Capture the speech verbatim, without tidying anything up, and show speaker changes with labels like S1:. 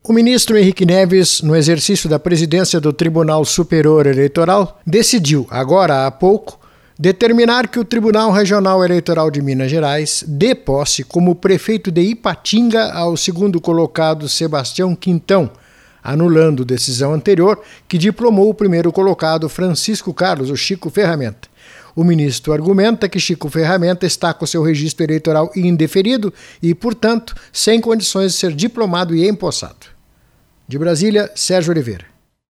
S1: O ministro Henrique Neves, no exercício da presidência do Tribunal Superior Eleitoral, decidiu, agora há pouco, determinar que o Tribunal Regional Eleitoral de Minas Gerais dê posse como prefeito de Ipatinga ao segundo colocado Sebastião Quintão, anulando decisão anterior que diplomou o primeiro colocado Francisco Carlos, o Chico Ferramenta. O ministro argumenta que Chico Ferramenta está com seu registro eleitoral indeferido e, portanto, sem condições de ser diplomado e empossado. De Brasília, Sérgio Oliveira.